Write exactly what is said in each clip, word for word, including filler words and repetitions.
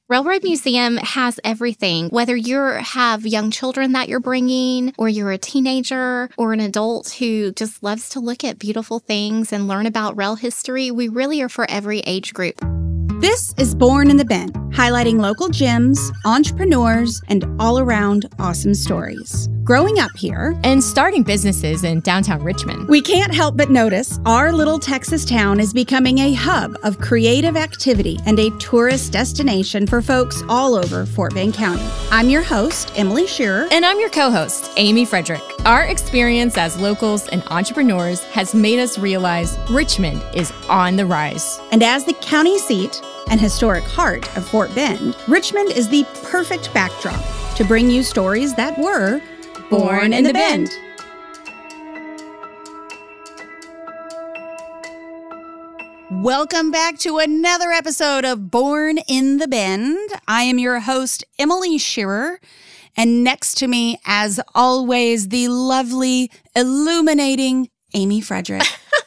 Railroad Museum has everything. Whether you have young children that you're bringing, or you're a teenager, or an adult who just loves to look at beautiful things and learn about rail history, we really are for every age group. This is Born in the Bend, highlighting local gems, entrepreneurs, and all-around awesome stories. Growing up here and starting businesses in downtown Richmond, we can't help but notice our little Texas town is becoming a hub of creative activity and a tourist destination for folks all over Fort Bend County. I'm your host, Emily Shearer. And I'm your co-host, Amy Frederick. Our experience as locals and entrepreneurs has made us realize Richmond is on the rise. And as the county seat and historic heart of Fort Bend, Richmond is the perfect backdrop to bring you stories that were born in the Bend. Welcome back to another episode of Born in the Bend. I am your host, Emily Shearer, and next to me, as always, the lovely, illuminating Amy Frederick.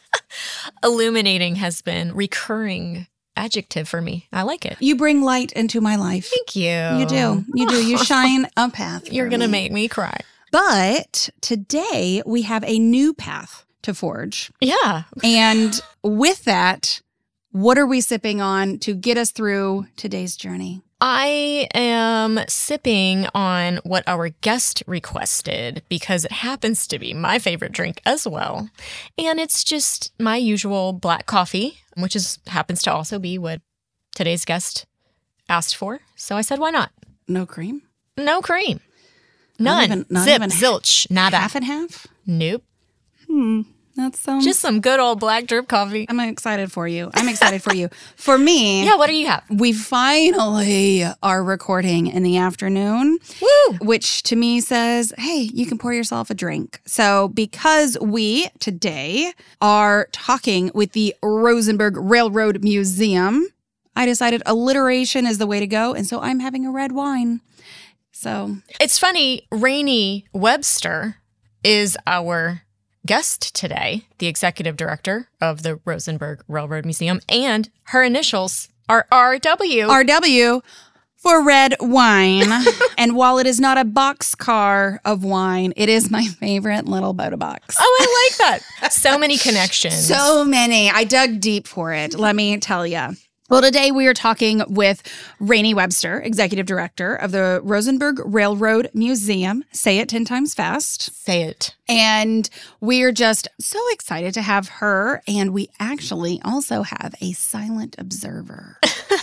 Illuminating has been recurring adjective for me. I like it. You bring light into my life. Thank you. You do. You do. You shine a path. You're going to me. make me cry. But today we have a new path to forge. Yeah. And with that, what are we sipping on to get us through today's journey? I am sipping on what our guest requested because it happens to be my favorite drink as well. And it's just my usual black coffee, which is happens to also be what today's guest asked for. So I said, why not? No cream? No cream. None. Not even, not Zip, even zilch, nada. Half and half? Nope. Hmm. That's so... Just some good old black drip coffee. I'm excited for you. I'm excited for you. For me... Yeah, what do you have? We finally are recording in the afternoon. Woo! Which to me says, hey, you can pour yourself a drink. So because we today are talking with the Rosenberg Railroad Museum, I decided alliteration is the way to go. And so I'm having a red wine. So it's funny, Rainey Webster is our guest today, the executive director of the Rosenberg Railroad Museum, and her initials are R W. R W for red wine. And while it is not a boxcar of wine, it is my favorite little Boda box. Oh, I like that. So many connections. So many. I dug deep for it, let me tell you. Well, today we are talking with Rainey Webster, executive director of the Rosenberg Railroad Museum. Say it ten times fast. Say it. And we are just so excited to have her. And we actually also have a silent observer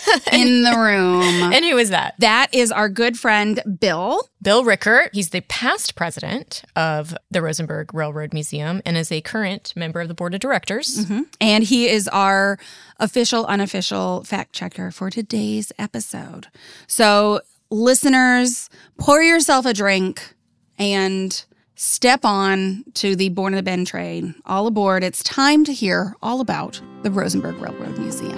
in the room. And who is that? That is our good friend, Bill. Bill Rickert. He's the past president of the Rosenberg Railroad Museum and is a current member of the board of directors. Mm-hmm. And he is our official, unofficial fact checker for today's episode. So listeners, pour yourself a drink and step on to the Born in the Bend train. All aboard. It's time to hear all about the Rosenberg Railroad Museum.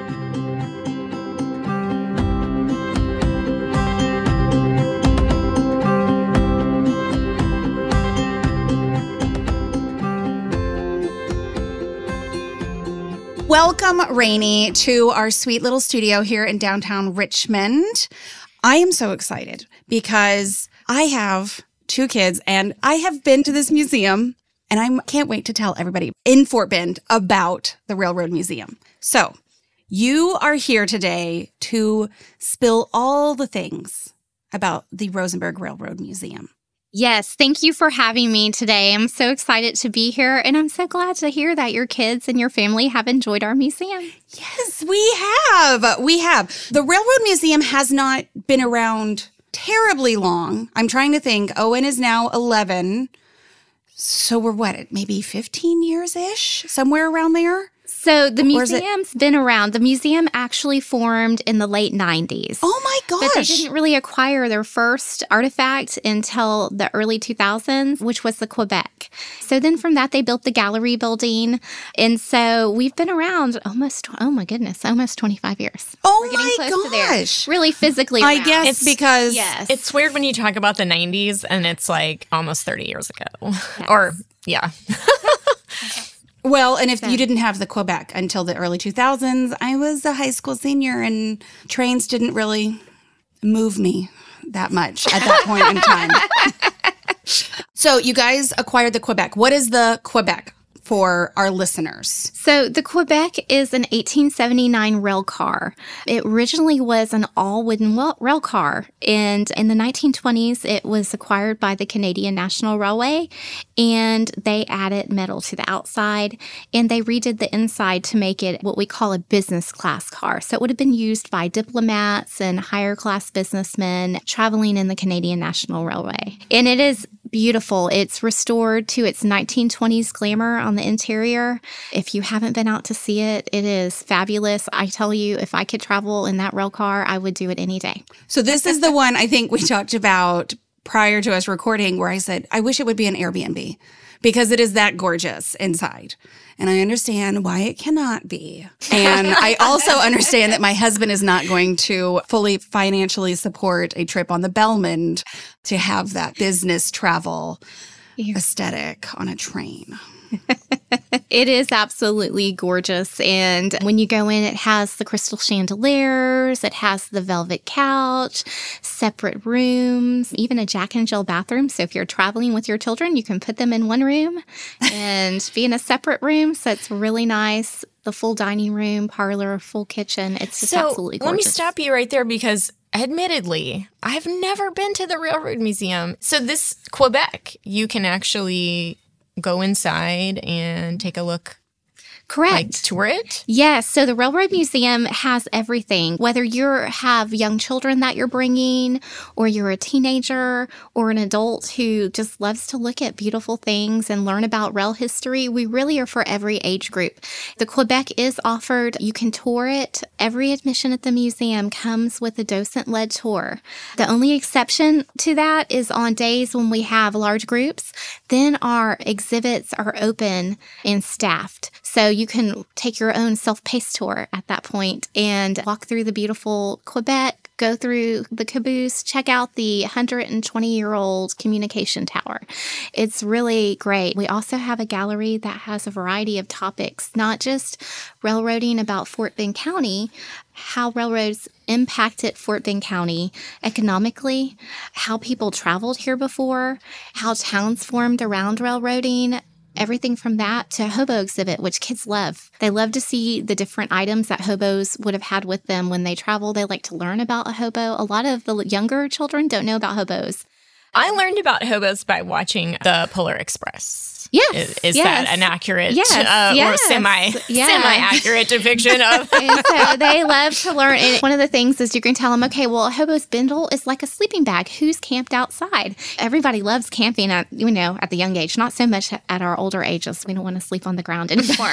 Welcome, Rainey, to our sweet little studio here in downtown Richmond. I am so excited because I have two kids and I have been to this museum and I can't wait to tell everybody in Fort Bend about the Railroad Museum. So you are here today to spill all the things about the Rosenberg Railroad Museum. Yes, thank you for having me today. I'm so excited to be here, and I'm so glad to hear that your kids and your family have enjoyed our museum. Yes, we have. We have. The Railroad Museum has not been around terribly long. I'm trying to think. Owen is now eleven. So we're what, maybe fifteen years-ish? Somewhere around there? So the Or is it- museum's been around. The museum actually formed in the late nineties. Oh my gosh. But they didn't really acquire their first artifact until the early two thousands, which was the Quebec. So then from that, they built the gallery building. And so we've been around almost, oh my goodness, almost twenty-five years. Oh We're getting my close to there. gosh. Really physically I around. guess It's- because Yes. It's weird when you talk about the nineties and it's like almost thirty years ago. Or, yeah. Well, and if you didn't have the Quebec until the early two thousands, I was a high school senior and trains didn't really move me that much at that point in time. So you guys acquired the Quebec. What is the Quebec for our listeners? So the Quebec is an eighteen seventy-nine rail car. It originally was an all-wooden wel- rail car, and in the nineteen twenties, it was acquired by the Canadian National Railway, and they added metal to the outside, and they redid the inside to make it what we call a business class car. So it would have been used by diplomats and higher class businessmen traveling in the Canadian National Railway. And it is beautiful. It's restored to its nineteen twenties glamour on the interior. If you haven't been out to see it, it is fabulous. I tell you, if I could travel in that rail car, I would do it any day. So this is the one I think we talked about prior to us recording where I said, I wish it would be an Airbnb because it is that gorgeous inside. And I understand why it cannot be. And I also understand that my husband is not going to fully financially support a trip on the Belmond to have that business travel aesthetic on a train. It is absolutely gorgeous. And when you go in, it has the crystal chandeliers, it has the velvet couch, separate rooms, even a Jack and Jill bathroom. So if you're traveling with your children, you can put them in one room and be in a separate room. So it's really nice. The full dining room, parlor, full kitchen. It's just so absolutely gorgeous. Let me stop you right there because admittedly, I've never been to the Railroad Museum. So this Quebec, you can actually go inside and take a look. Correct. Like tour it? Yes. So the Railroad Museum has everything. Whether you have young children that you're bringing, or you're a teenager, or an adult who just loves to look at beautiful things and learn about rail history, we really are for every age group. The Quebec is offered. You can tour it. Every admission at the museum comes with a docent-led tour. The only exception to that is on days when we have large groups. Then our exhibits are open and staffed. So you can take your own self-paced tour at that point and walk through the beautiful Quebec, go through the caboose, check out the one hundred twenty-year-old communication tower. It's really great. We also have a gallery that has a variety of topics, not just railroading about Fort Bend County, how railroads impacted Fort Bend County economically, how people traveled here before, how towns formed around railroading, everything from that to a hobo exhibit, which kids love. They love to see the different items that hobos would have had with them when they travel. They like to learn about a hobo. A lot of the younger children don't know about hobos. I learned about hobos by watching the Polar Express. Yes. Is, is yes. that an accurate yes, uh, yes. or semi, yeah. semi-accurate depiction of? And so they love to learn. And one of the things is you can tell them, okay, well, a hobo's bindle is like a sleeping bag. Who's camped outside? Everybody loves camping at, you know, at the young age, not so much at our older ages. We don't want to sleep on the ground anymore.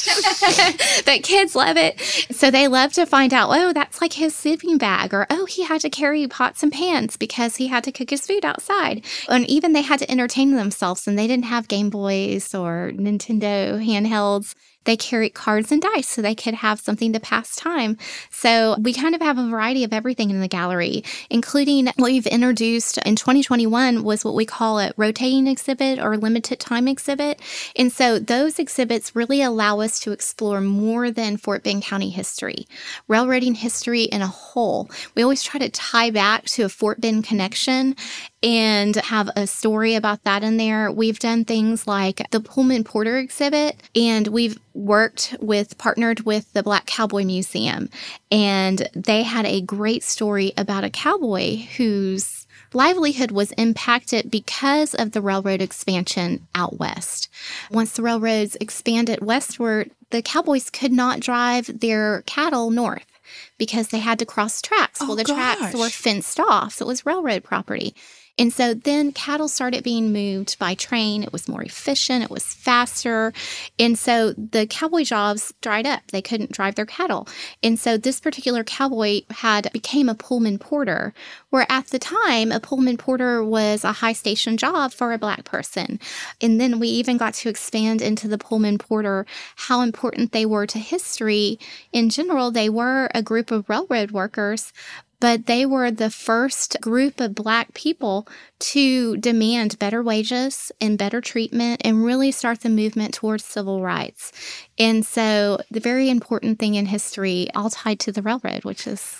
But kids love it. So they love to find out, oh, that's like his sleeping bag. Or, oh, he had to carry pots and pans because he had to cook his food outside. And even they had to entertain themselves, and they didn't have Game Boys or Nintendo handhelds. They carried cards and dice so they could have something to pass time. So we kind of have a variety of everything in the gallery, including what we've introduced in twenty twenty-one was what we call a rotating exhibit or limited time exhibit. And so those exhibits really allow us to explore more than Fort Bend County history, railroading history in a whole. We always try to tie back to a Fort Bend connection and have a story about that in there. We've done things like the Pullman Porter exhibit, and we've worked with, partnered with the Black Cowboy Museum, and they had a great story about a cowboy whose livelihood was impacted because of the railroad expansion out west. Once the railroads expanded westward, the cowboys could not drive their cattle north because they had to cross tracks. Oh, well, the gosh. tracks were fenced off, so it was railroad property. And so then cattle started being moved by train. It was more efficient. It was faster. And so the cowboy jobs dried up. They couldn't drive their cattle. And so this particular cowboy had became a Pullman porter, where at the time, a Pullman porter was a high station job for a Black person. And then we even got to expand into the Pullman porter, how important they were to history. In general, they were a group of railroad workers, but they were the first group of Black people to demand better wages and better treatment and really start the movement towards civil rights. And so the very important thing in history, all tied to the railroad, which is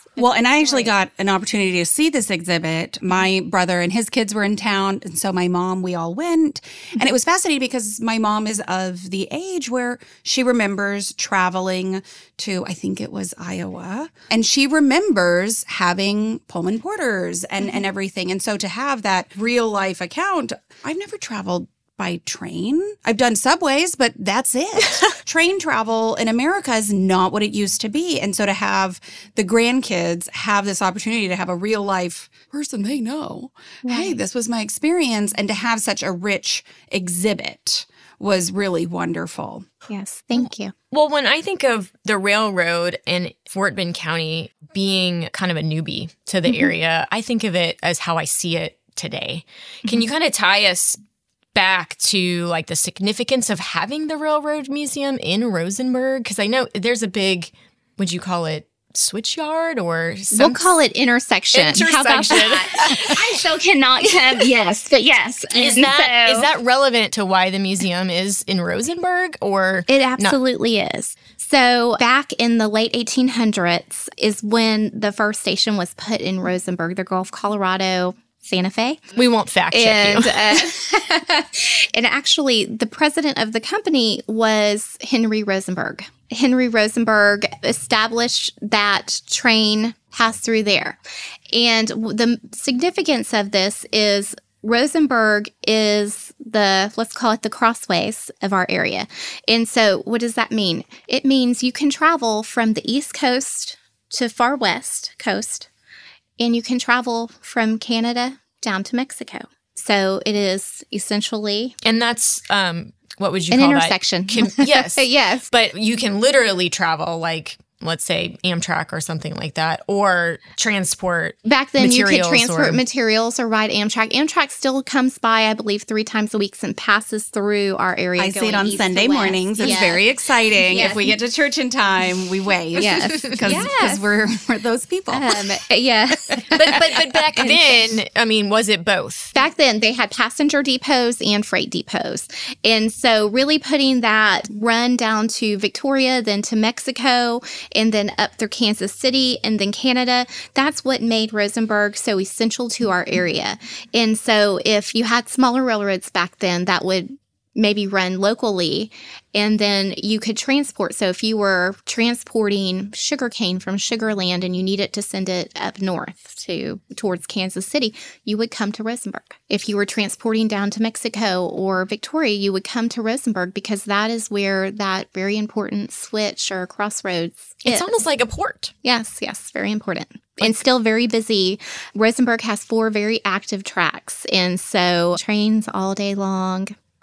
Well, and I actually got an opportunity to see this exhibit. My brother and his kids were in town, and so my mom, we all went. And it was fascinating because my mom is of the age where she remembers traveling to, I think it was Iowa, and she remembers having Pullman porters and, mm-hmm. and everything. And so to have that real life account, I've never traveled by train. I've done subways, but that's it. Train travel in America is not what it used to be. And so to have the grandkids have this opportunity to have a real life person they know, right. Hey, this was my experience, and to have such a rich exhibit was really wonderful. Yes, thank you. Well, when I think of the railroad and Fort Bend County being kind of a newbie to the mm-hmm. area, I think of it as how I see it today. Can mm-hmm. you kind of tie us back to like the significance of having the Railroad Museum in Rosenberg? Because I know there's a big, would you call it switch yard or some we'll call it intersection. Intersection. How about that? I still cannot come. Yes, but yes. Is And that so, is that relevant to why the museum is in Rosenberg, or it absolutely not? Is. So back in the late eighteen hundreds is when the first station was put in Rosenberg, the Gulf, Colorado, Santa Fe. We won't fact check and, you. uh, and actually, the president of the company was Henry Rosenberg. Henry Rosenberg established that train pass through there. And the significance of this is Rosenberg is the, let's call it the crossways of our area. And so what does that mean? It means you can travel from the East Coast to far West Coast, and you can travel from Canada down to Mexico. So it is essentially... And that's, um, what would you an call intersection. that? Can, yes. Yes. But you can literally travel like, let's say, Amtrak or something like that, or transport Back then, you could materials transport or- materials or ride Amtrak. Amtrak still comes by, I believe, three times a week and passes through our area. I see it on east Sunday to west. mornings. It's Yes. very exciting. Yes. If we get to church in time, we wave. Yes. Because Yes. we're, we're those people. Um, yeah. but, but but back then, I mean, was it both? Back then, they had passenger depots and freight depots. And so really putting that run down to Victoria, then to Mexico, and then up through Kansas City, and then Canada, that's what made Rosenberg so essential to our area. And so if you had smaller railroads back then, that would maybe run locally, and then you could transport. So if you were transporting sugarcane from Sugarland and you needed to send it up north to towards Kansas City, you would come to Rosenberg. If you were transporting down to Mexico or Victoria, you would come to Rosenberg, because that is where that very important switch or crossroads It's is. almost like a port. Yes, yes, very important. And still very busy. Rosenberg has four very active tracks, and so trains all day long.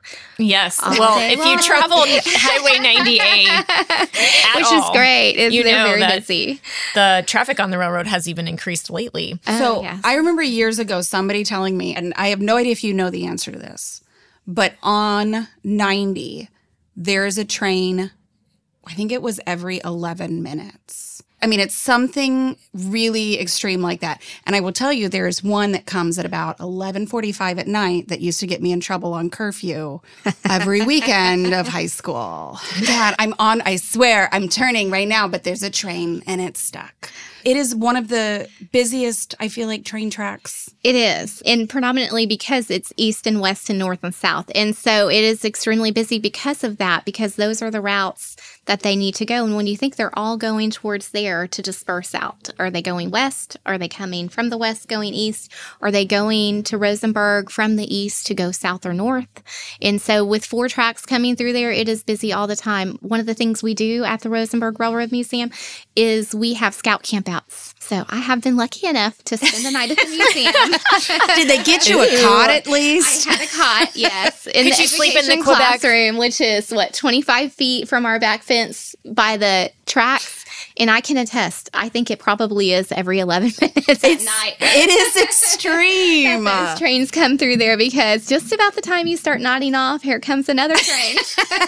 Yes. All well, day if long. you traveled Highway ninety-eight, at Which all, is great. It's, you they're know very that busy. the traffic on the railroad has even increased lately. Oh, So yes. I remember years ago somebody telling me, and I have no idea if you know the answer to this, but on ninety, there's a train, I think it was every eleven minutes. I mean, it's something really extreme like that. And I will tell you, there's one that comes at about eleven forty-five at night that used to get me in trouble on curfew every weekend of high school. Dad, I'm on, I swear, I'm turning right now, but there's a train and it's stuck. It is one of the busiest, I feel like, train tracks. It is, and predominantly because it's east and west and north and south. And so it is extremely busy because of that, because those are the routes that they need to go. And when you think they're all going towards there to disperse out, are they going west? Are they coming from the west going east? Are they going to Rosenberg from the east to go south or north? And so with four tracks coming through there, it is busy all the time. One of the things we do at the Rosenberg Railroad Museum is we have scout campouts. So I have been lucky enough to spend the night at the museum. Did they get you a cot at least? I had a cot, yes. In Could the you sleep in the education Quebec? classroom, which is, what, twenty-five feet from our back fence by the tracks. And I can attest, I think it probably is every eleven minutes at night. It is extreme. Those trains come through there, because just about the time you start nodding off, here comes another train.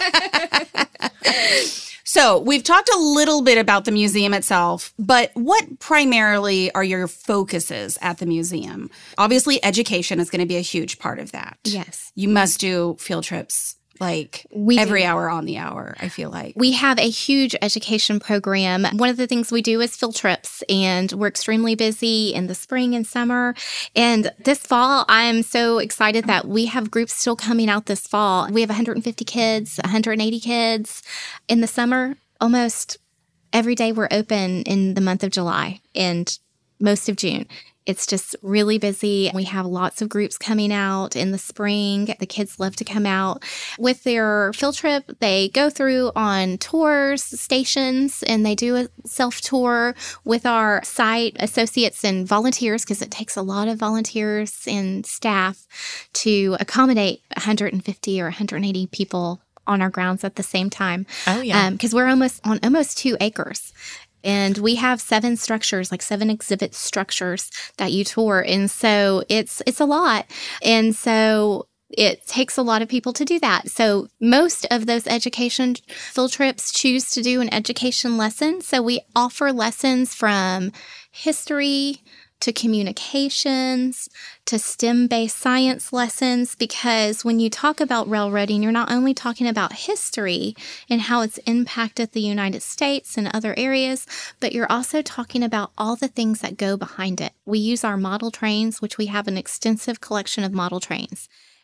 So we've talked a little bit about the museum itself, but what primarily are your focuses at the museum? Obviously, education is going to be a huge part of that. Yes. You must do field trips like We every do. hour on the hour, I feel like. We have a huge education program. One of the things we do is field trips, and we're extremely busy in the spring and summer. And this fall, I'm so excited that we have groups still coming out this fall. We have one hundred fifty kids, one hundred eighty kids. In the summer, almost every day we're open in the month of July and most of June. It's just really busy. We have lots of groups coming out in the spring. The kids love to come out. With their field trip, they go through on tours, stations, and they do a self-tour with our site associates and volunteers, because it takes a lot of volunteers and staff to accommodate one hundred fifty or one hundred eighty people on our grounds at the same time. Oh, yeah. Because um, we're almost on almost two acres. And we have seven structures, like seven exhibit structures that you tour. And so it's it's a lot. And so it takes a lot of people to do that. So most of those education field trips choose to do an education lesson. So we offer lessons from history to communications, to STEM-based science lessons, because when you talk about railroading, you're not only talking about history and how it's impacted the United States and other areas, but you're also talking about all the things that go behind it. We use our model trains, which we have an extensive collection of model trains,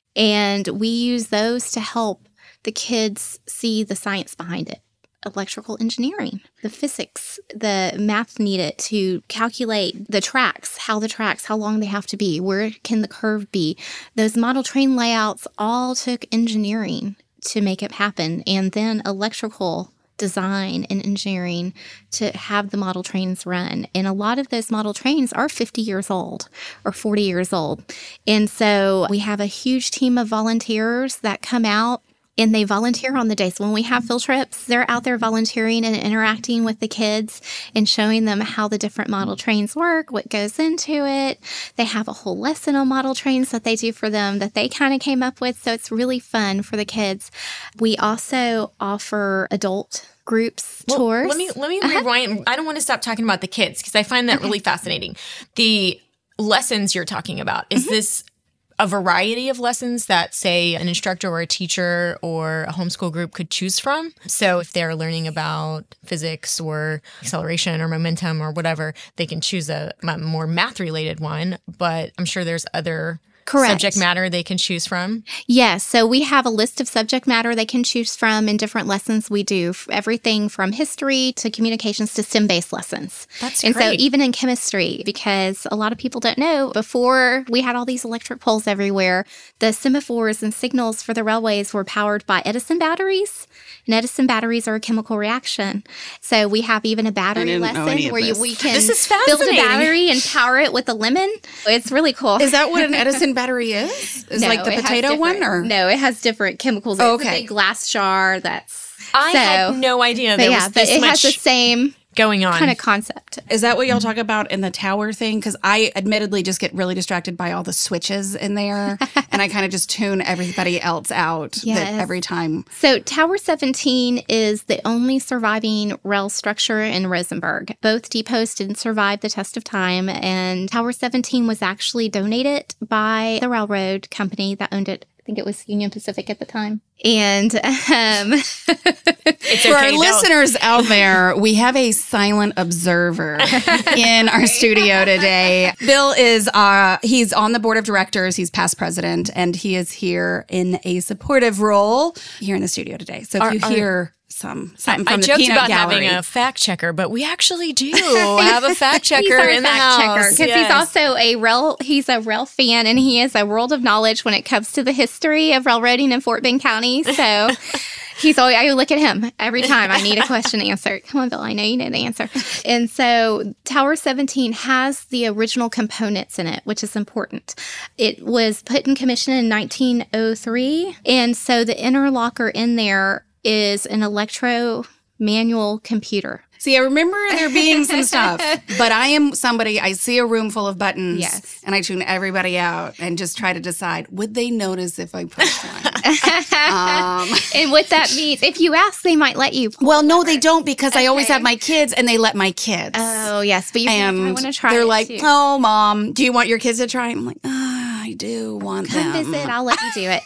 and we use those to help the kids see the science behind it. Electrical engineering, the physics, the math needed to calculate the tracks, how the tracks, how long they have to be, where can the curve be. Those model train layouts all took engineering to make it happen, and then electrical design and engineering to have the model trains run. And a lot of those model trains are fifty years old or forty years old. And so we have a huge team of volunteers that come out, and they volunteer on the days. When we have field trips, they're out there volunteering and interacting with the kids and showing them how the different model trains work, what goes into it. They have a whole lesson on model trains that they do for them that they kind of came up with. So it's really fun for the kids. We also offer adult groups, Well, tours. Let me let me rewind. I don't want to stop talking about the kids because I find that really fascinating. The lessons you're talking about, is mm-hmm. this a variety of lessons that, say, an instructor or a teacher or a homeschool group could choose from? So if they're learning about physics or acceleration or momentum or whatever, they can choose a, a more math-related one. But I'm sure there's other Correct. subject matter they can choose from? Yes. So we have a list of subject matter they can choose from in different lessons we do. Everything from history to communications to STEM-based lessons. That's and great. And so even in chemistry, because a lot of people don't know, before we had all these electric poles everywhere, the semaphores and signals for the railways were powered by Edison batteries. And Edison batteries are a chemical reaction. So we have even a battery lesson where you, we can this is build a battery and power it with a lemon. It's really cool. Is that what an Edison battery is? Is no, like the potato one, or no? It has different chemicals. Oh, it's okay. a big glass jar. That's I so, had no idea there yeah, was this but it much has the same going on kind of concept. Is that what y'all talk about in the tower thing? Because I admittedly just get really distracted by all the switches in there, and I kind of just tune everybody else out Yes. that every time. So Tower seventeen is the only surviving rail structure in Rosenberg. Both depots didn't survive the test of time, and Tower seventeen was actually donated by the railroad company that owned it. I think it was Union Pacific at the time. And um, It's okay, for our no. listeners out there, we have a silent observer in our studio today. Bill is, uh, he's on the board of directors. He's past president, and he is here in a supportive role here in the studio today. So if Our- you our- hear some something I from the joked peanut about gallery. having a fact checker, but we actually do have a fact checker he's our in the fact house. checker because Yes. he's also a rail. He's a rail fan, and he has a world of knowledge when it comes to the history of railroading in Fort Bend County. So he's always. I look at him every time I need a question answered. Come on, Bill. I know you know the answer. And so Tower seventeen has the original components in it, which is important. It was put in commission in nineteen oh three, and so the interlocker in there is an electro manual computer. See, I remember there being some stuff, but I am somebody, I see a room full of buttons, Yes. and I tune everybody out and just try to decide, would they notice if I pushed one? um, And what that means, if you ask, they might let you. well, no, they don't, because I always Okay. have my kids, and they let my kids. Oh, yes. But you and want to try they're it like, too. oh, Mom, do you want your kids to try? I'm like, ah, I do want Come them. visit. I'll let you do it.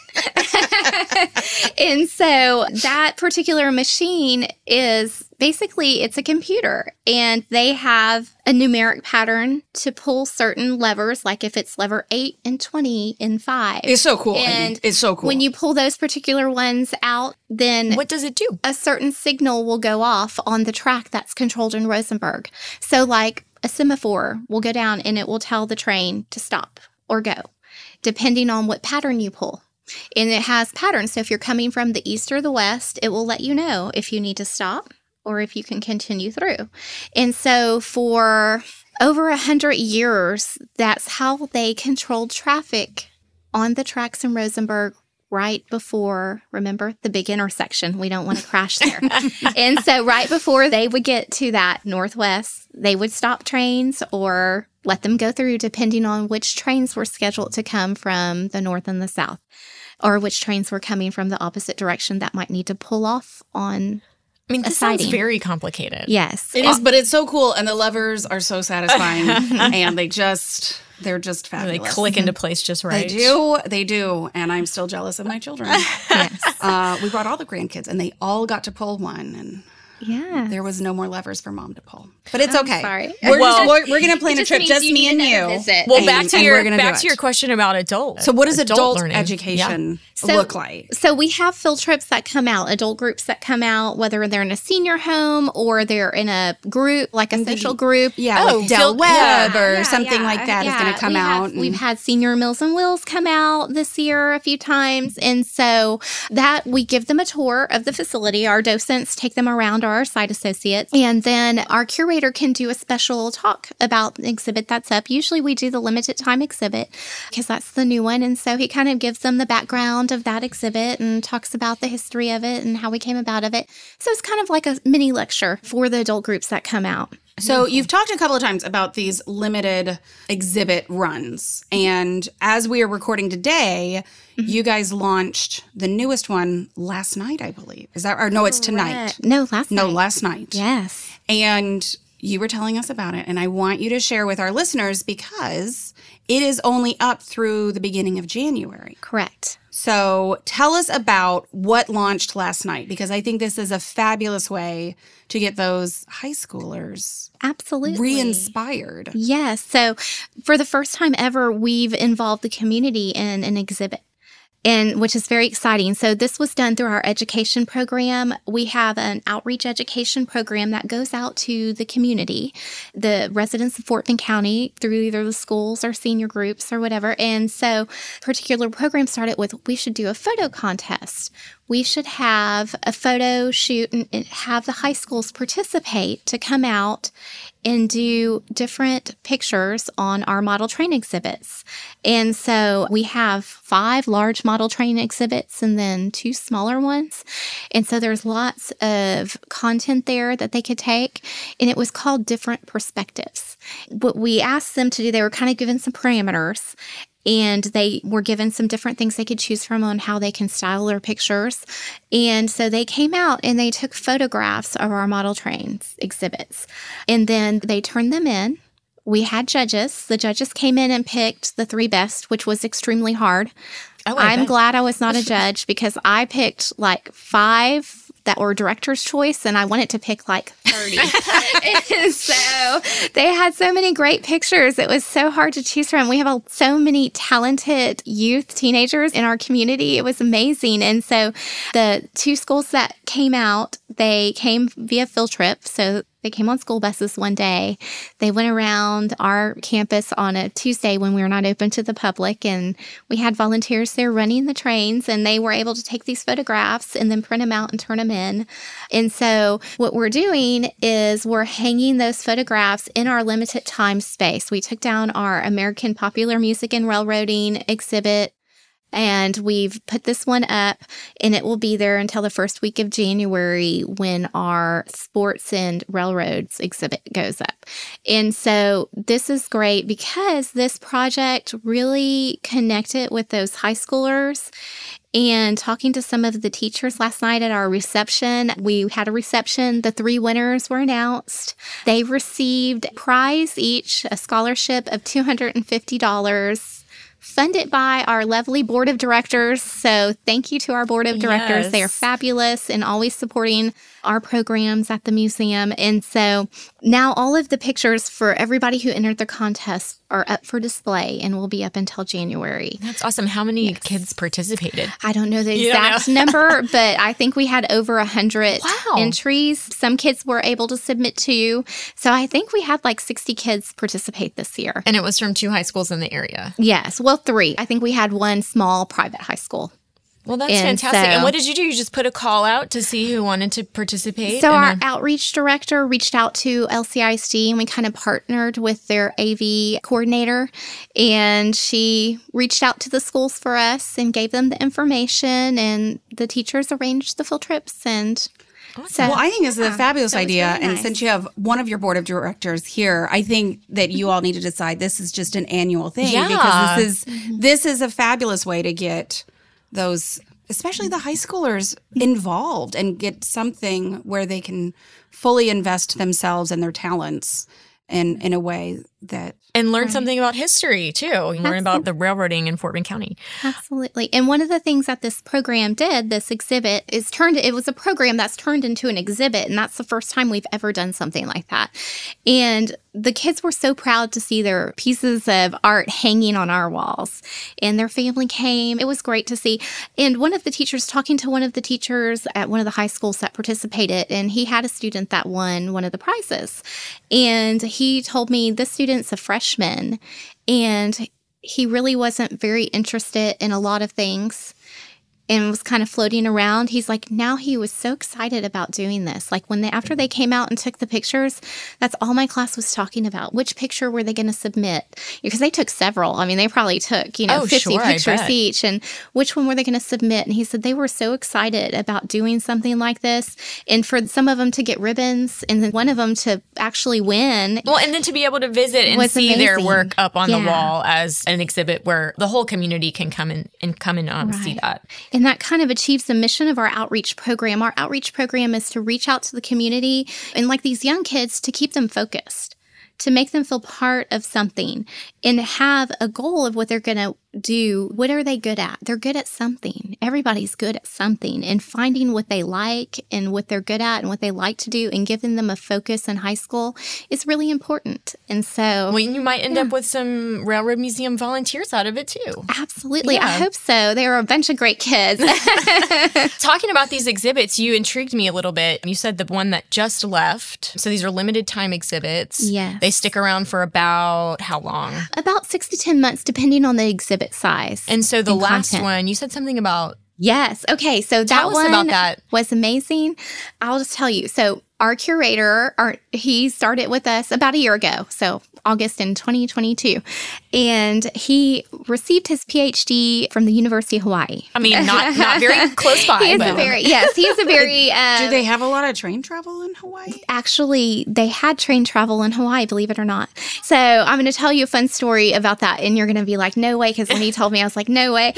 And so that particular machine is basically, it's a computer, and they have a numeric pattern to pull certain levers, like if it's lever eight and twenty and five. It's so cool. And it's so cool. when you pull those particular ones out, then What does it do? a certain signal will go off on the track that's controlled in Rosenberg. So like a semaphore will go down and it will tell the train to stop or go, depending on what pattern you pull. And it has patterns. So if you're coming from the east or the west, it will let you know if you need to stop or if you can continue through. And so for over a hundred years, that's how they controlled traffic on the tracks in Rosenberg right before, remember, the big intersection. We don't want to crash there. And so right before they would get to that northwest, they would stop trains or let them go through depending on which trains were scheduled to come from the north and the south, or which trains were coming from the opposite direction that might need to pull off on I mean, this sounds very complicated. Yes. It is, but it's so cool. And the levers are so satisfying. And they just, they're just fabulous. They click into place just right. They do. They do. And I'm still jealous of my children. Yes. Uh, we brought all the grandkids and they all got to pull one. And Yeah. there was no more levers for mom to pull. But it's I'm okay. sorry. We're, Well- just, we're, we're going to plan a It just trip, means just you me need and another you. visit. Well, And- back to and your we're gonna back do to it. your question about adult. So what does adult, learning. education So- look like? So we have field trips that come out, adult groups that come out, whether they're in a senior home or they're in a group, like a social group. Yeah, Oh, like Del field- Webb yeah, or Yeah, something yeah, like that is yeah. going to come We have- out. and- We've had Senior Meals and Wheels come out this year a few times. And so that we give them a tour of the facility. Our docents take them around, or our site associates. And then our curator can do a special talk about the exhibit that's up. Usually we do the limited time exhibit because that's the new one. And so he kind of gives them the background of that exhibit and talks about the history of it and how we came about of it. So it's kind of like a mini lecture for the adult groups that come out. So you've talked a couple of times about these limited exhibit runs. And as we are recording today, you guys launched the newest one last night, I believe. Is that, or no, it's tonight. No, last No, night. last night. Yes. And you were telling us about it. And I want you to share with our listeners because it is only up through the beginning of January. Correct. So tell us about what launched last night, because I think this is a fabulous way to get those high schoolers Absolutely. re-inspired. Yes. So for the first time ever, we've involved the community in an exhibit. And which is very exciting. So this was done through our education program. We have an outreach education program that goes out to the community, the residents of Fort Bend County, through either the schools or senior groups or whatever. And so particular program started with, we should do a photo contest. We should have a photo shoot and and have the high schools participate to come out and do different pictures on our model train exhibits. And so we have five large model train exhibits and then two smaller ones. And so there's lots of content there that they could take. And it was called Different Perspectives. What we asked them to do, they were kind of given some parameters. And they were given some different things they could choose from on how they can style their pictures. And so they came out and they took photographs of our model trains exhibits. And then they turned them in. We had judges. The judges came in and picked the three best, which was extremely hard. Oh, I I'm bet. glad I was not a judge because I picked like five that were director's choice and I wanted to pick like thirty. And so they had so many great pictures. It was so hard to choose from. We have a, so many talented youth, teenagers in our community. It was amazing. And so the two schools that came out, they came via field trip. So they came on school buses one day. They went around our campus on a Tuesday when we were not open to the public, and we had volunteers there running the trains, and they were able to take these photographs and then print them out and turn them in. And so what we're doing is we're hanging those photographs in our limited time space. We took down our American Popular Music and Railroading exhibit, and we've put this one up, and it will be there until the first week of January when our Sports and Railroads exhibit goes up. And so this is great because this project really connected with those high schoolers. And talking to some of the teachers last night at our reception, we had a reception. The three winners were announced. They received a prize each, a scholarship of two hundred fifty dollars funded by our lovely board of directors. So thank you to our board of directors. Yes. They are fabulous and always supporting our programs at the museum. And so now all of the pictures for everybody who entered the contest are up for display and will be up until January. That's awesome. How many kids participated? I don't know the You don't exact know. number, but I think we had over a hundred Wow. entries. Some kids were able to submit too. So I think we had like sixty kids participate this year. And it was from two high schools in the area. Yes, well, three. I think we had one small private high school. Well, that's And fantastic. so- and what did you do? You just put a call out to see who wanted to participate? So and our then- outreach director reached out to L C I S D and we kind of partnered with their A V coordinator, and she reached out to the schools for us and gave them the information, and the teachers arranged the field trips. And so Well, I think this is a yeah, fabulous so it was idea. really And nice. since you have one of your board of directors here, I think that you all need to decide this is just an annual thing Yeah. because this is Mm-hmm. this is a fabulous way to get those, especially the high schoolers, involved and get something where they can fully invest themselves and their talents in in a way that and learn something about history, too. You learn about the railroading in Fort Bend County. Absolutely. And one of the things that this program did, this exhibit, is turned, it was a program that's turned into an exhibit. And that's the first time we've ever done something like that. And the kids were so proud to see their pieces of art hanging on our walls. And their family came. It was great to see. And one of the teachers, talking to one of the teachers at one of the high schools that participated, and he had a student that won one of the prizes. And he told me, this student's a freshman, and he really wasn't very interested in a lot of things and was kind of floating around. He's like, now he was so excited about doing this. Like when they, after they came out and took the pictures, that's all my class was talking about. Which picture were they going to submit? Because they took several. I mean, they probably took, you know, Oh, fifty sure, I pictures bet. each. And which one were they going to submit? And he said they were so excited about doing something like this. And for some of them to get ribbons and then one of them to actually win. Well, and then to be able to visit and Was see their amazing. work up on the Yeah. wall as an exhibit where the whole community can come in and come and um, see Right. that. And that kind of achieves the mission of our outreach program. Our outreach program is to reach out to the community and like these young kids to keep them focused, to make them feel part of something and have a goal of what they're going to do. What are they good at? They're good at something. Everybody's good at something, and finding what they like and what they're good at and what they like to do and giving them a focus in high school is really important. And so Well, you might end up with some Railroad Museum volunteers out of it, too. absolutely, I Yeah. hope so. They are a bunch of great kids. Talking about these exhibits, you intrigued me a little bit. You said the one that just left. So these are limited time exhibits. Yes. They stick around for about how long? About six to ten months, depending on the exhibit size. And so the and last content. one, you said something about Yes. Okay. So Tell that us one about that. was amazing. I'll just tell you. So our curator, our, he started with us about a year ago. So August in twenty twenty-two. And he received his P H D from the University of Hawaii. I mean, not not very close by, He is but a very, yes, he is a very, uh, do they have a lot of train travel in Hawaii? Actually, they had train travel in Hawaii, believe it or not. So I'm going to tell you a fun story about that. And you're going to be like, no way. Because when he told me, I was like, no way.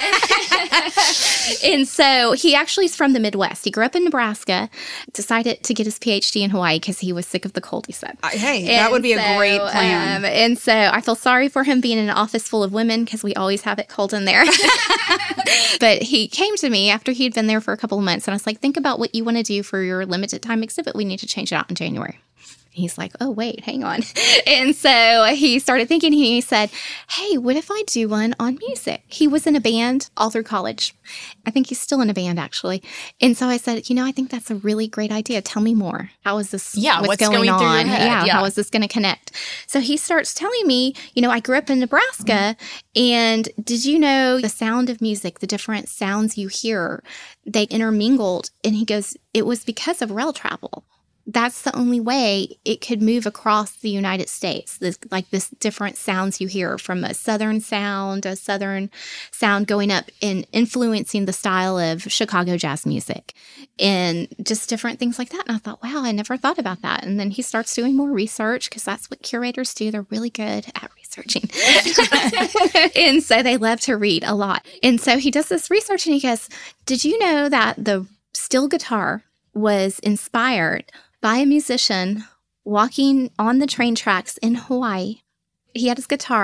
And so he actually is from the Midwest. He grew up in Nebraska, decided to get his P H D in Hawaii because he was sick of the cold, he said. Uh, hey, that would be a And great so, plan. Um, and so I feel sorry for him being in an office full of women because we always have it cold in there. But he came to me after he'd been there for a couple of months, and I was like, think about what you want to do for your limited time exhibit. We need to change it out in January. He's like, oh, wait, hang on. And so he started thinking, he said, hey, what if I do one on music? He was in a band all through college. I think he's still in a band, actually. And so I said, you know, I think that's a really great idea. Tell me more. How is this? Yeah, what's, what's going, going through your on? head? Yeah, Yeah. how is this going to connect? So he starts telling me, you know, I grew up in Nebraska, and did you know the sound of music, the different sounds you hear, they intermingled? And he goes, it was because of rail travel. That's the only way it could move across the United States. This, like this different sounds you hear, from a southern sound, a southern sound going up and influencing the style of Chicago jazz music and just different things like that. And I thought, wow, I never thought about that. And then he starts doing more research because that's what curators do. They're really good at researching. And so they love to read a lot. And so he does this research and he goes, did you know that the steel guitar was inspired by a musician walking on the train tracks in Hawaii? He had his guitar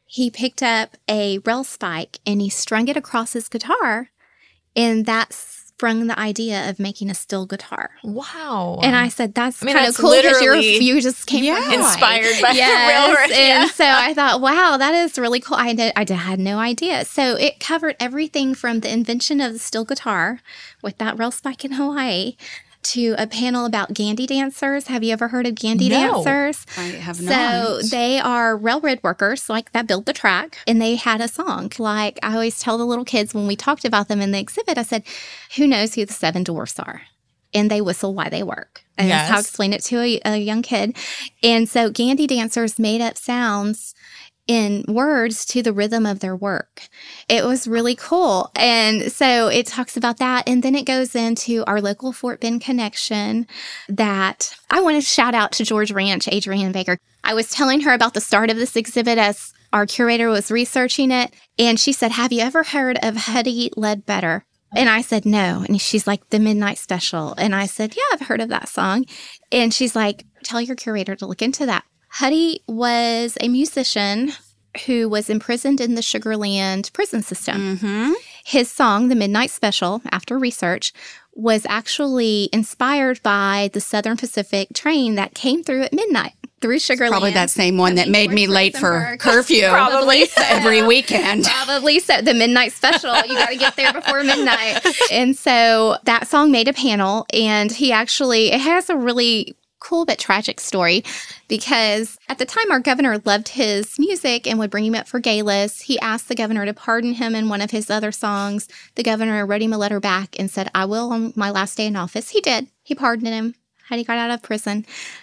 he picked up a rail spike and he strung it across his guitar, and that sprung the idea of making a steel guitar. Wow. And I said, that's I mean, kind of that's cool because literally you just came Yeah. from Hawaii. inspired by Yes. railroad. Yeah. And so I thought, wow, that is really cool. I, did, I did- had no idea. So it covered everything from the invention of the steel guitar with that rail spike in Hawaii to a panel about Gandhi dancers. Have you ever heard of Gandhi No. dancers? I have So not. they are railroad workers, like that built the track, and they had a song. Like I always tell the little kids when we talked about them in the exhibit, I said, who knows who the seven dwarfs are? And they whistle while they work. And that's how I Yes. explain it to a, a young kid. And so Gandhi dancers made up sounds in words to the rhythm of their work. It was really cool. And so it talks about that. And then it goes into our local Fort Bend connection that I want to shout out to George Ranch, Adrienne Baker. I was telling her about the start of this exhibit as our curator was researching it. And she said, have you ever heard of Huddie Ledbetter? And I said, no. And she's like, the Midnight Special. And I said, yeah, I've heard of that song. And she's like, tell your curator to look into that. Huddie was a musician who was imprisoned in the Sugar Land prison system. Mm-hmm. His song, The Midnight Special, after research, was actually inspired by the Southern Pacific train that came through at midnight through Sugar Probably Land. that same one that coming made me towards late for Rosenberg. curfew. Probably so. Every weekend. Probably so. The Midnight Special. You got to get there before midnight. And so that song made a panel, and he actually, it has a really cool but tragic story because at the time our governor loved his music and would bring him up for galas. He asked the governor to pardon him in one of his other songs. The governor wrote him a letter back and said, I will on my last day in office. He did. He pardoned him. Had he got out of prison.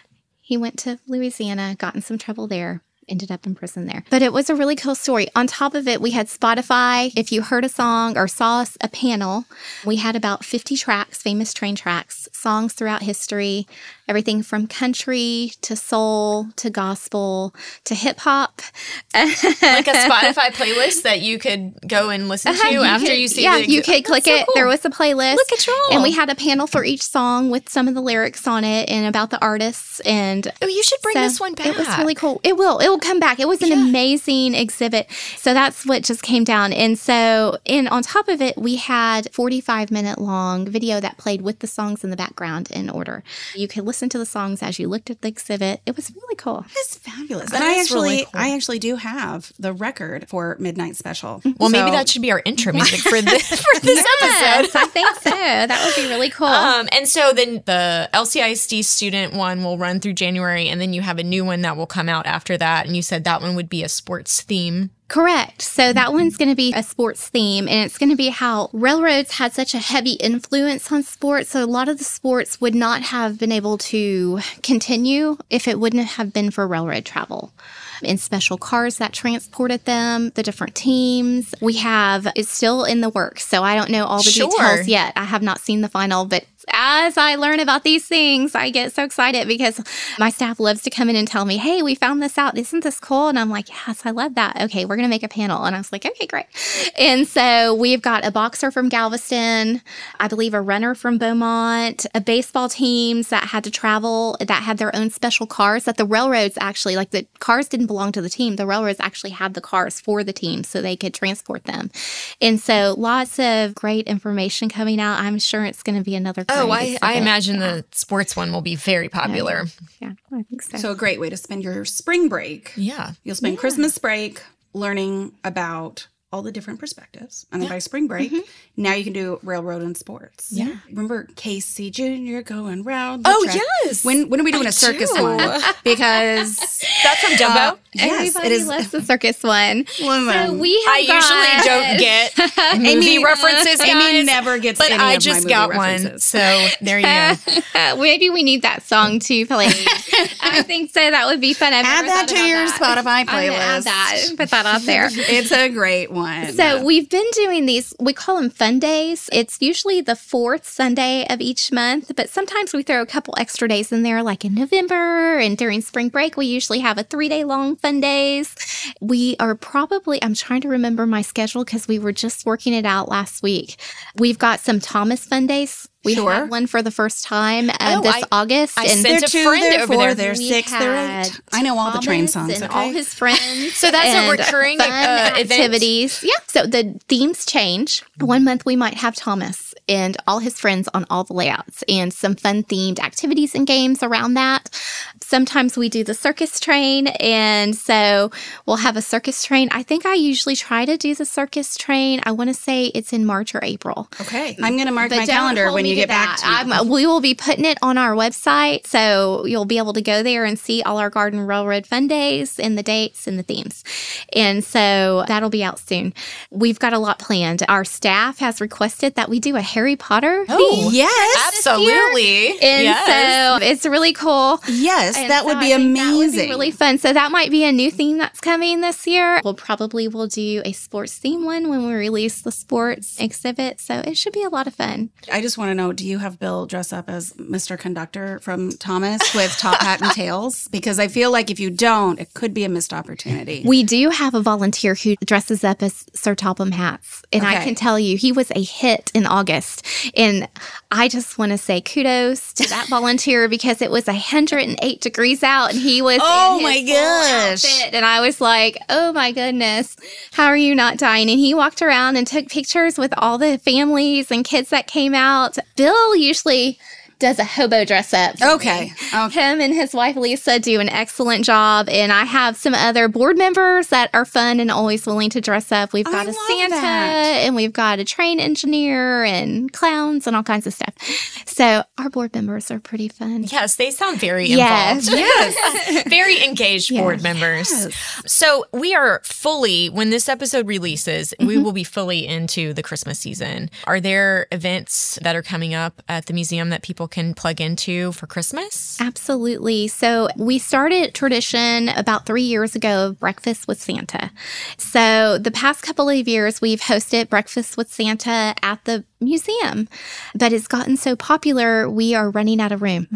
He went to Louisiana, got in some trouble there, ended up in prison there. But it was a really cool story. On top of it, we had Spotify. If you heard a song or saw a panel, we had about fifty tracks, famous train tracks, songs throughout history, everything from country to soul to gospel to hip hop. Like a Spotify playlist that you could go and listen to Uh-huh, you after could- you see yeah, the you exhi- could That's click so it. cool. There was a playlist. Look at y'all. And we had a panel for each song with some of the lyrics on it and about the artists. And Oh, you should bring so this one back. It was really cool. It will. It will come back. It was an amazing exhibit. So that's what just came down. And so, and on top of it, we had forty-five minute long video that played with the songs in the background in order. You could listen to the songs as you looked at the exhibit. It was really cool. It's fabulous. That And I is actually really cool. I actually do have the record for Midnight Special. Well, maybe So- that should be our intro music for this, for this Yes, episode. I think so. That would be really cool. Um, and so then the L C I S D student one will run through January, and then you have a new one that will come out after that. And you said that one would be a sports theme. Correct. So that one's going to be a sports theme, and it's going to be how railroads had such a heavy influence on sports. So a lot of the sports would not have been able to continue if it wouldn't have been for railroad travel. In special cars that transported them, the different teams. We have, it's still in the works. So I don't know all the Sure. details yet. I have not seen the final, but as I learn about these things, I get so excited because my staff loves to come in and tell me, hey, we found this out. Isn't this cool? And I'm like, yes, I love that. Okay, we're going to make a panel. And I was like, okay, great. And so we've got a boxer from Galveston, I believe a runner from Beaumont, a baseball teams that had to travel, that had their own special cars that the railroads actually, like the cars didn't belong to the team. The railroads actually had the cars for the team so they could transport them. And so lots of great information coming out. I'm sure it's going to be another Oh, great I, exhibit. I imagine Yeah. the sports one will be very popular. Yeah, I think so. So a great way to spend your spring break. Yeah. You'll spend Christmas break learning about all the different perspectives. And then by spring break, now you can do railroad and sports. Yeah. Remember Casey Junior going round the Oh, track? yes. When when are we doing I a circus do. one? Because That's from Dumbo. uh, yes, Everybody it is. loves the circus one. Listen, So we have I got- usually don't get movie Amy- references, guys. Amy never gets but any I of just my got movie one. references. So there you go. Maybe we need that song to play. I think so. That would be fun. I've Add never that thought to about your that. Spotify I'm gonna add playlist. that. Put that out there. It's a great one. So we've been doing these, we call them fun days. It's usually the fourth Sunday of each month, but sometimes we throw a couple extra days in there, like in November and during spring break, we usually have a three day long fun days. We are probably, I'm trying to remember my schedule because we were just working it out last week. We've got some Thomas fun days We Sure. had one for the first time uh, Oh, this I- August. I and sent They're a two, friend they're over four, there. they're we six, they're had eight. I know all the train Thomas songs. and Okay? all his friends. So that's a and recurring, fun uh, event? activities. Yeah. So the themes change. One month we might have Thomas and all his friends on all the layouts and some fun themed activities and games around that. Sometimes we do the circus train, and so we'll have a circus train. I think I usually try to do the circus train. I want to say it's in March or April. Okay. I'm going to mark But my don't calendar hold when me you to get back that. to me. I'm- we will be putting it on our website, so you'll be able to go there and see all our Garden Railroad Fun Days and the dates and the themes. And so that'll be out soon. We've got a lot planned. Our staff has requested that we do a Harry Potter Oh, theme. Yes. Absolutely. And Yes. so it's really cool. Yes, And that so would I be think amazing. That would be really fun. So that might be a new theme that's coming this year. We'll probably will do a sports theme one when we release the sports exhibit. So it should be a lot of fun. I just want to know, do you have Bill dress up as Mister Conductor from Thomas with top hat and tails? Because I feel like if you don't, it could be a missed opportunity. We do have a volunteer who dresses up as Sir Topham Hats. And I Okay. can tell you, he was a hit in August. And I just want to say kudos to that volunteer because it was one hundred eight degrees out and he was Oh in my his full gosh. outfit. And I was like, oh my goodness, how are you not dying? And he walked around and took pictures with all the families and kids that came out. Bill usually does a hobo dress up. for Okay. me. Okay. Him and his wife Lisa do an excellent job, and I have some other board members that are fun and always willing to dress up. We've got I a love Santa, that. and we've got a train engineer, and clowns, and all kinds of stuff. So our board members are pretty fun. Yes, they sound very Yes. involved. Yes. Very engaged board Yes. members. Yes. So we are fully, when this episode releases, we will be fully into the Christmas season. Are there events that are coming up at the museum that people can plug into for Christmas? Absolutely. So we started tradition about three years ago of Breakfast with Santa. So the past couple of years, we've hosted Breakfast with Santa at the museum, but it's gotten so popular, we are running out of room.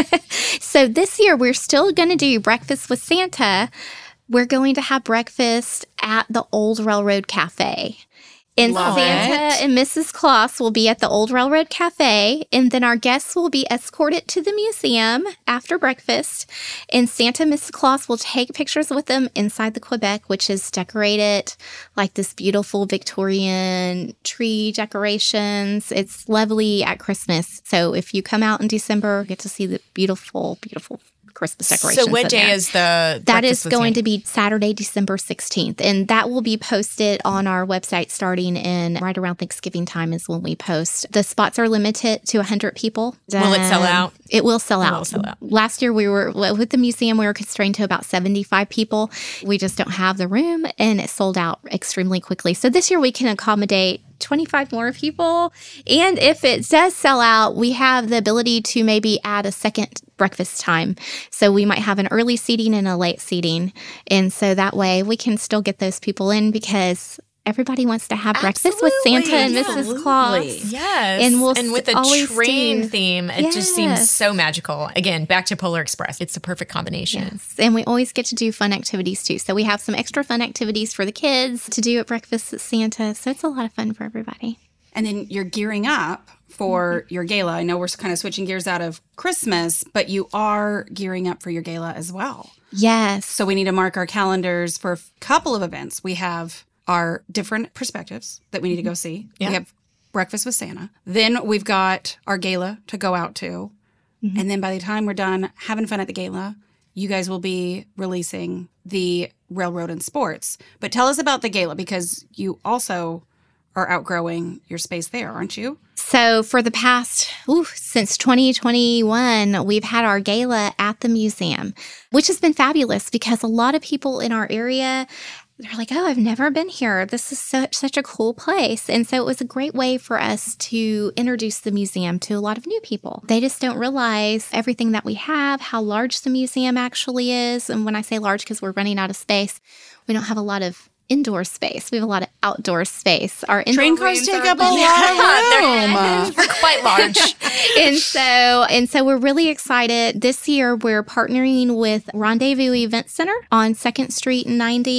So this year, we're still going to do Breakfast with Santa. We're going to have breakfast at the Old Railroad Cafe. And Love Santa it. and Missus Claus will be at the Old Railroad Cafe, and then our guests will be escorted to the museum after breakfast. And Santa and Missus Claus will take pictures with them inside the Quebec, which is decorated like this beautiful Victorian tree decorations. It's lovely at Christmas. So if you come out in December, you get to see the beautiful, beautiful Christmas decorations. So what in day there. is the That is going to be Saturday, December sixteenth. And that will be posted on our website starting in right around Thanksgiving time is when we post. The spots are limited to one hundred people. Will it sell Um, out? It will sell It out. will sell out. Last year we were with the museum, we were constrained to about seventy-five people. We just don't have the room and it sold out extremely quickly. So this year we can accommodate twenty-five more people. And if it does sell out, we have the ability to maybe add a second breakfast time. So we might have an early seating and a late seating. And so that way we can still get those people in because everybody wants to have breakfast with Santa and Missus Absolutely. Claus. Yes. And we'll and with the always train do- theme, it just seems Yes. so magical. Again, back to Polar Express. It's a perfect combination. Yes. And we always get to do fun activities too. So we have some extra fun activities for the kids to do at breakfast at Santa. So it's a lot of fun for everybody. And then you're gearing up for your gala. I know we're kind of switching gears out of Christmas, but you are gearing up for your gala as well. Yes. So we need to mark our calendars for a couple of events. We have our different perspectives that we need to go see. Yeah. We have Breakfast with Santa. Then we've got our gala to go out to. And then by the time we're done having fun at the gala, you guys will be releasing the Railroad and Sports. But tell us about the gala because you also are outgrowing your space there, aren't you? So for the past, ooh, since twenty twenty-one, we've had our gala at the museum, which has been fabulous because a lot of people in our area, they're like, oh, I've never been here. This is such such a cool place. And so it was a great way for us to introduce the museum to a lot of new people. They just don't realize everything that we have, how large the museum actually is. And when I say large, because we're running out of space, we don't have a lot of indoor space. We have a lot of outdoor space. Our indoor Train cars rooms take are up a really- lot of room. They're quite large. and so and so we're really excited. This year we're partnering with Rendezvous Event Center on second Street and ninety.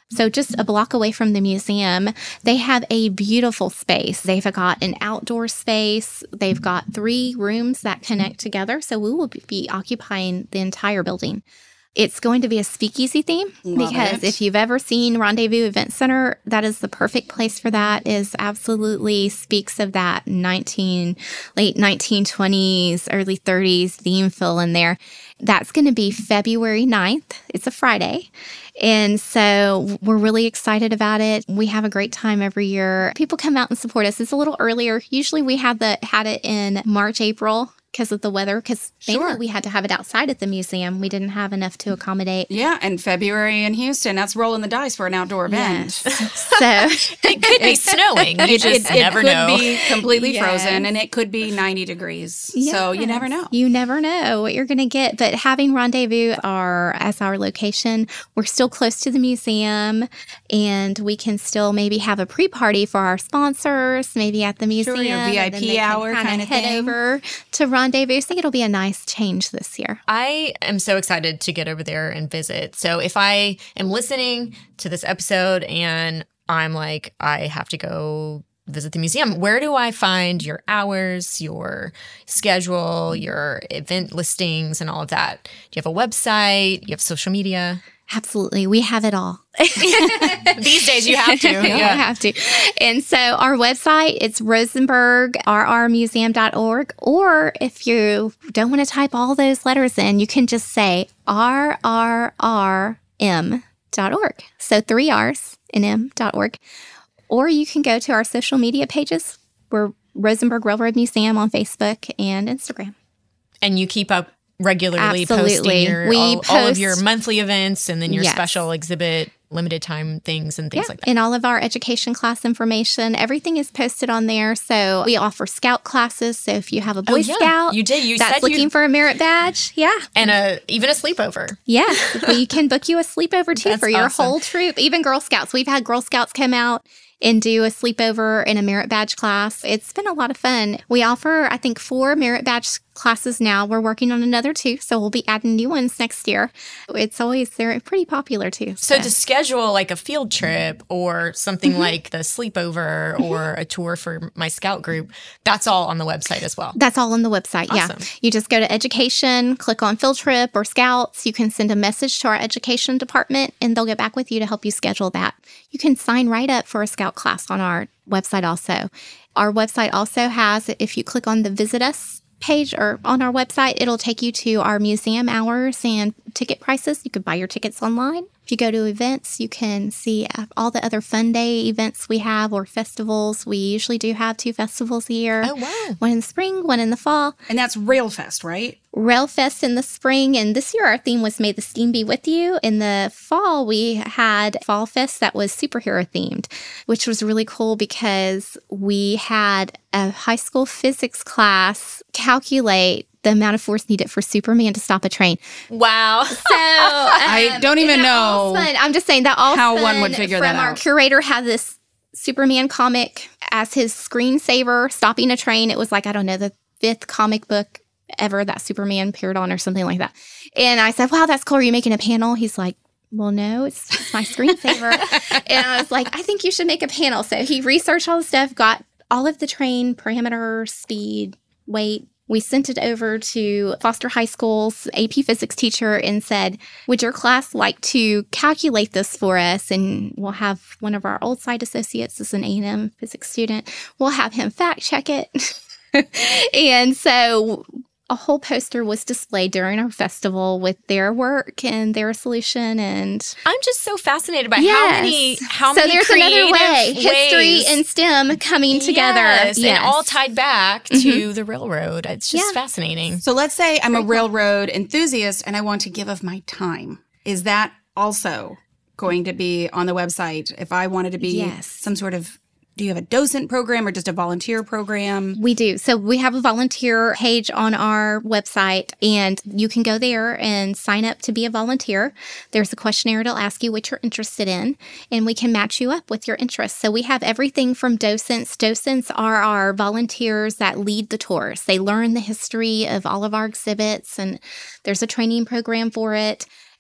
So just a block away from the museum, they have a beautiful space. They've got an outdoor space. They've got three rooms that connect together. So we will be occupying the entire building. It's going to be a speakeasy theme Love because it. if you've ever seen Rendezvous Event Center, that is the perfect place for that. Is absolutely speaks of that nineteen late nineteen twenties, early thirties theme feel in there. That's going to be February ninth. It's a Friday. And so we're really excited about it. We have a great time every year. People come out and support us. It's a little earlier. Usually we had the had it in March, April because of the weather, because mainly Sure. we had to have it outside at the museum. We didn't have enough to accommodate. Yeah, and February in Houston, that's rolling the dice for an outdoor event. Yes. So It could be snowing. You just it, it never could know. be completely Yes. frozen, and it could be ninety degrees. So you never know. You never know what you're going to get. But having Rendezvous our, as our location, we're still close to the museum, and we can still maybe have a pre-party for our sponsors, maybe at the Sure, museum. your V I P and then they can hour kinda kinda head thing. over to Rendezvous. I think it'll be a nice change this year. I am so excited to get over there and visit. So if I am listening to this episode and I'm like, I have to go visit the museum, where do I find your hours, your schedule, your event listings, and all of that? Do you have a website? You have social media? Absolutely. We have it all. These days you have to. We have to. And so our website, it's rosenberg r r museum dot org. Or if you don't want to type all those letters in, you can just say r r r m dot org. So three R's and M dot org. Or you can go to our social media pages. We're Rosenberg Railroad Museum on Facebook and Instagram. And you keep up regularly Absolutely. posting your, We all, all of your post- monthly events and then your Yes. special exhibit, limited time things and things like that. And all of our education class information, everything is posted on there. So we offer scout classes. So if you have a Boy Oh, yeah. Scout You did. You that's said looking you- for a merit badge, yeah. And a, even a sleepover. Yes, we can book you a sleepover too That's for your awesome. whole troop, even Girl Scouts. We've had Girl Scouts come out and do a sleepover in a merit badge class. It's been a lot of fun. We offer, I think, four merit badge classes now. We're working on another two, so we'll be adding new ones next year. It's always, they're pretty popular too. So to schedule like a field trip or something like the sleepover or a tour for my scout group, that's all on the website as well. That's all on the website. Yeah. Awesome. You just go to education, click on field trip or scouts. You can send a message to our education department and they'll get back with you to help you schedule that. You can sign right up for a scout class on our website also. Our website also has, if you click on the visit us page or on our website, it'll take you to our museum hours and ticket prices. You can buy your tickets online. If you go to events, you can see all the other fun day events we have or festivals. We usually do have two festivals a year. Oh, wow. One in the spring, one in the fall. And that's Railfest, right? Railfest in the spring, and this year our theme was May the Steam Be With You. In the fall, we had Fall Fest that was superhero themed, which was really cool because we had a high school physics class calculate the amount of force needed for Superman to stop a train. Wow. So I um, don't even isn't that all know fun? I'm just saying that all how fun one would figure from that our out. curator had this Superman comic as his screensaver stopping a train. It was like, I don't know, the fifth comic book ever that Superman appeared on or something like that. And I said, wow, that's cool. Are you making a panel? He's like, well, no, it's, it's my screensaver. And I was like, I think you should make a panel. So he researched all the stuff, got all of the train parameters, speed, weight. We sent it over to Foster High School's A P physics teacher and said, would your class like to calculate this for us? And we'll have one of our old site associates as an A and M physics student. We'll have him fact check it. And so a whole poster was displayed during our festival with their work and their solution. And I'm just so fascinated by how Yes. many how so many there's creative another way, history ways- and STEM coming together. Yes, Yes. and all tied back to the railroad. It's just Yeah. fascinating. So let's say I'm a railroad enthusiast and I want to give of my time. Is that also going to be on the website? If I wanted to be Yes. some sort of, do you have a docent program or just a volunteer program? We do. So we have a volunteer page on our website, and you can go there and sign up to be a volunteer. There's a questionnaire that'll ask you what you're interested in, and we can match you up with your interests. So we have everything from docents. Docents are our volunteers that lead the tours. They learn the history of all of our exhibits, and there's a training program for it.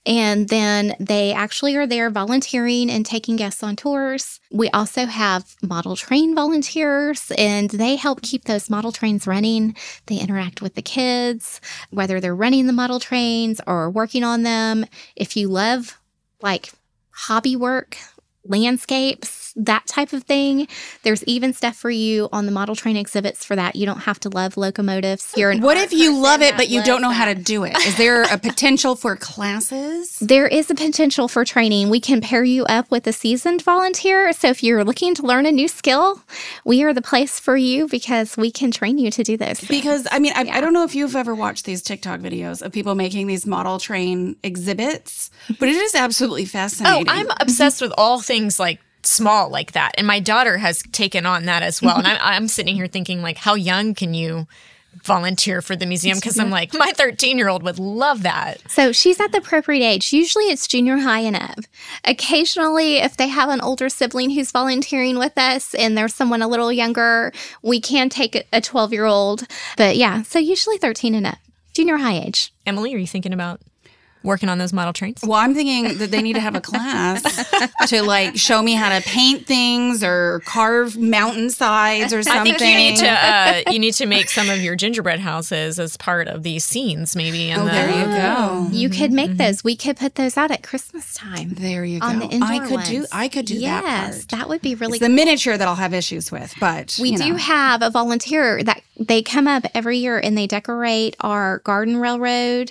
And then they actually are there volunteering and taking guests on tours. We also have model train volunteers, and they help keep those model trains running. They interact with the kids, whether they're running the model trains or working on them. If you love like hobby work, landscapes, that type of thing, there's even stuff for you on the model train exhibits for that. You don't have to love locomotives. You're an what art if you person love it, that but you loves don't know that. how to do it? Is there a potential for classes? There is a potential for training. We can pair you up with a seasoned volunteer. So if you're looking to learn a new skill, we are the place for you because we can train you to do those things. Because, I mean, I, Yeah. I don't know if you've ever watched these TikTok videos of people making these model train exhibits, but it is absolutely Oh, fascinating. I'm obsessed with all things like small like that. And my daughter has taken on that as well. And I'm, I'm sitting here thinking, like, how young can you volunteer for the museum? Because I'm like, my thirteen-year-old would love that. So she's at the appropriate age. Usually it's junior high and up. Occasionally, if they have an older sibling who's volunteering with us and there's someone a little younger, we can take a twelve-year-old. But yeah, so usually thirteen and up, junior high age. Emily, are you thinking about working on those model trains? Well, I'm thinking that they need to have a class to like show me how to paint things or carve mountainsides or I something. think you need to uh, you need to make some of your gingerbread houses as part of these scenes, maybe. In Oh, the, there you go. You could make those. We could put those out at Christmas time. There you go. On the indoor I could do. ones. I could do yes, that part. that would be really It's the cool. miniature that I'll have issues with, but We you do know. have a volunteer that they come up every year and they decorate our garden railroad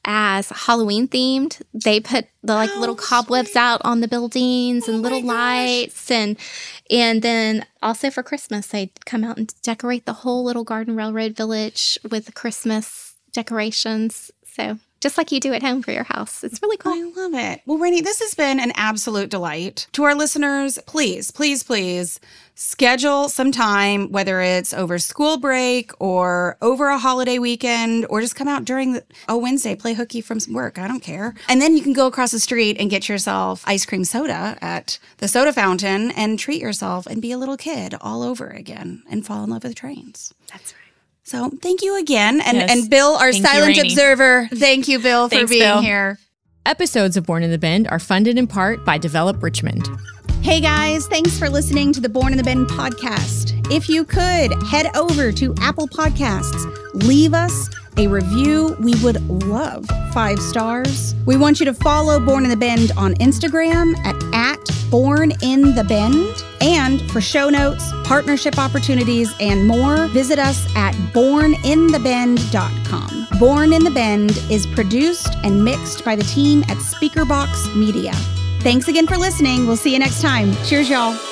as Halloween themed. They put the like Oh, little cobwebs sweet. out on the buildings and Oh little my gosh. lights, and and then also for Christmas they come out and decorate the whole little garden railroad village with Christmas decorations. So just like you do at home for your house. It's really cool. I love it. Well, Rainey, this has been an absolute delight. To our listeners, please, please, please schedule some time, whether it's over school break or over a holiday weekend, or just come out during the, a Wednesday, play hooky from some work. I don't care. And then you can go across the street and get yourself ice cream soda at the soda fountain and treat yourself and be a little kid all over again and fall in love with trains. That's right. So thank you again. And, Yes. and Bill, our Thank you, silent Rainey. observer, thank you, Bill, for Thanks, being Bill. here. Episodes of Born in the Bend are funded in part by Develop Richmond. Hey guys, thanks for listening to the Born in the Bend podcast. If you could head over to Apple Podcasts, leave us a review. We would love five stars. We want you to follow Born in the Bend on Instagram at, at Born in the Bend. And for show notes, partnership opportunities, and more, visit us at born in the bend dot com. Born in the Bend is produced and mixed by the team at Speakerbox Media. Thanks again for listening. We'll see you next time. Cheers, y'all.